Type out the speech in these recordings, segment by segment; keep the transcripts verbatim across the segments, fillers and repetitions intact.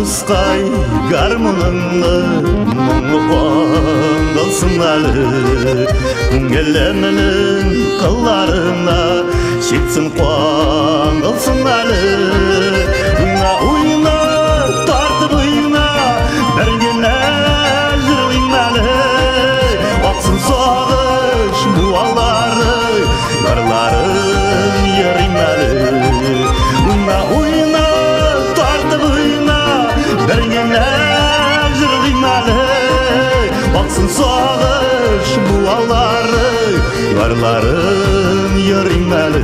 Дускай гармоныңны мұңлы қоңғылсын әлі Күнгелемінің қыларына шетсін қоңғылсын әлі Уйна, уйна, тартып уйна, біргене жүргім әлі Оқсын соғыш буалары, ғырларын ерім әлі Уйна, уйна, тартып уйна, біргене жүргім әлі Оқсын соғыш буалары, ғырларын ерім әлі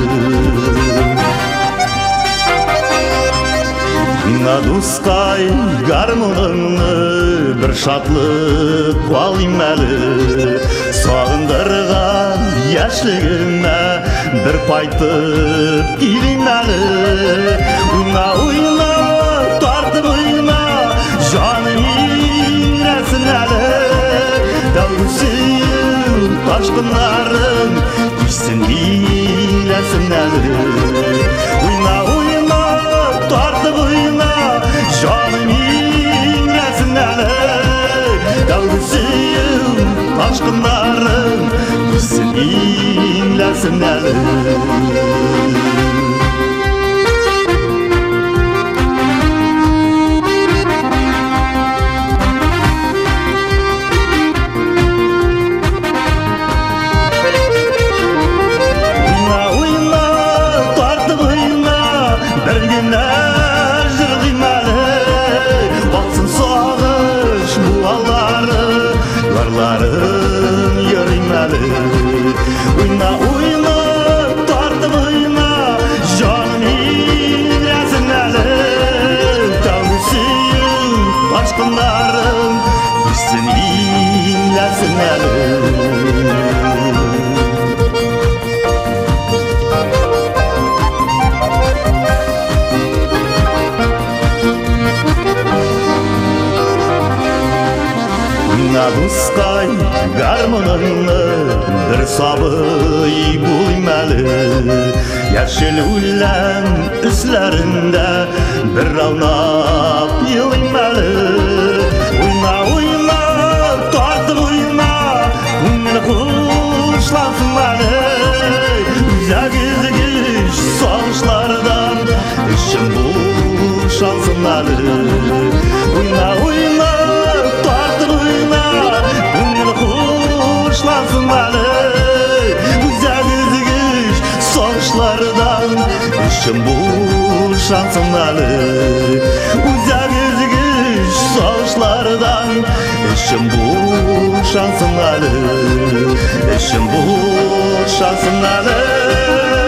Уйна, дускай гармоныңны бір шатлық қуалым әлі Сағындырған яшілігіме бір пайтып келім әлі Уйна, уйна, тартып уйна, жаным ирәсін әлі Дәугісін ташқынарын күйсін биләсін әлі Уйна, уйна, тартып уйна, жаным ирәсін әлі Дәугісін ташқынарын күйсін биләсін әлі Ғырларын ерім әлі Уйна, уйна, тартып уйна, жаным ирәсін әлі Тәугісін ташқынарын күйсін биләсін әлі Уйна, дускай гармоныңны бір сабый бұлым әлі Яшіл үлән үсләрінде бір раунап елым әлі Уйна, уйна, тартып уйна, көңіл құшлансын әлі Үзәгізгіш сағышлардан ішім бұшансын әлі Уйна, уйна, тартып уйна, көңіл құшлансын әлі Үзәгізгіш сағышлардан ішім бұшансын әлі Үзәгізгіш сағышлардан ішім бұшансын әлі Ішім бұшансын әлі